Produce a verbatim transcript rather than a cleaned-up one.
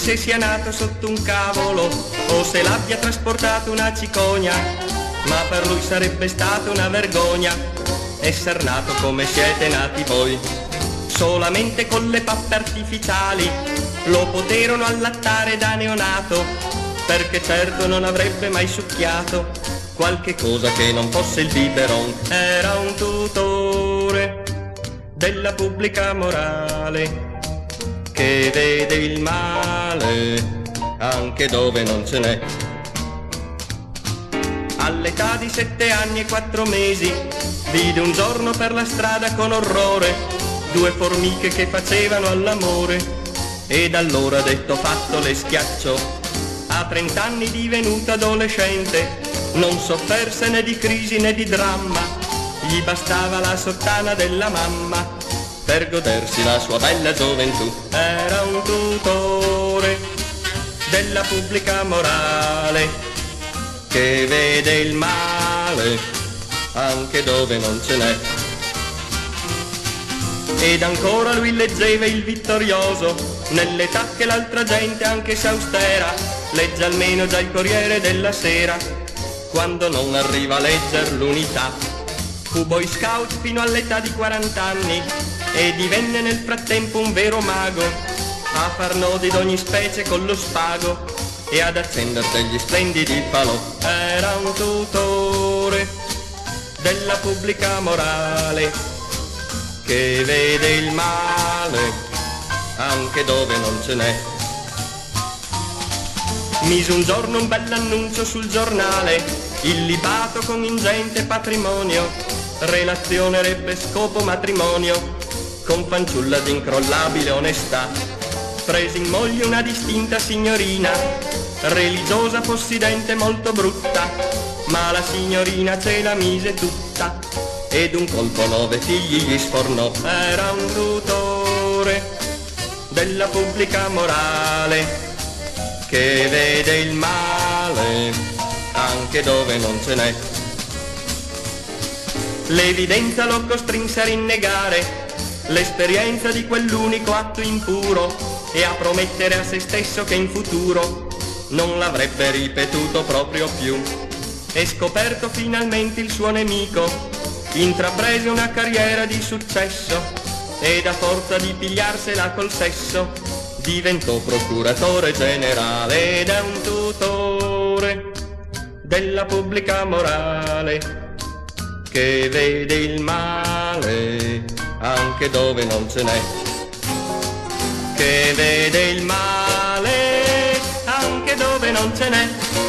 se sia nato sotto un cavolo o se l'abbia trasportato una cicogna, ma per lui sarebbe stata una vergogna esser nato come siete nati voi. Solamente con le pappe artificiali lo poterono allattare da neonato, perché certo non avrebbe mai succhiato qualche cosa che non fosse il biberon. Era un tutore della pubblica morale che vede il male anche dove non ce n'è. All'età di sette anni e quattro mesi vide un giorno per la strada con orrore due formiche che facevano all'amore, ed allora detto fatto le schiacciò. A trent'anni divenuto adolescente non sofferse né di crisi né di dramma, gli bastava la sottana della mamma per godersi la sua bella gioventù. Era un tutore della pubblica morale che vede il male anche dove non ce n'è. Ed ancora lui leggeva il Vittorioso nell'età che l'altra gente, anche se austera, legge almeno già il Corriere della Sera, quando non arriva a legger l'Unità. Fu boy scout fino all'età di quarant'anni e divenne nel frattempo un vero mago, a far nodi d'ogni specie con lo spago e ad accendere degli splendidi falò. Era un tutore della pubblica morale che vede il male anche dove non ce n'è. Mise un giorno un bell'annuncio sul giornale, illibato con ingente patrimonio, relazionerebbe scopo matrimonio con fanciulla d'incrollabile onestà. Prese in moglie una distinta signorina, religiosa, possidente, molto brutta, ma la signorina ce la mise tutta ed un colpo nove figli gli sfornò. Era un tutore della pubblica morale che vede il male anche dove non ce n'è. L'evidenza lo costrinse a rinnegare l'esperienza di quell'unico atto impuro e a promettere a se stesso che in futuro non l'avrebbe ripetuto proprio più. E scoperto finalmente il suo nemico, intraprese una carriera di successo ed a forza di pigliarsela col sesso diventò procuratore generale. Ed è un tutore della pubblica morale che vede il male anche dove non ce n'è, che vede il male anche dove non ce n'è.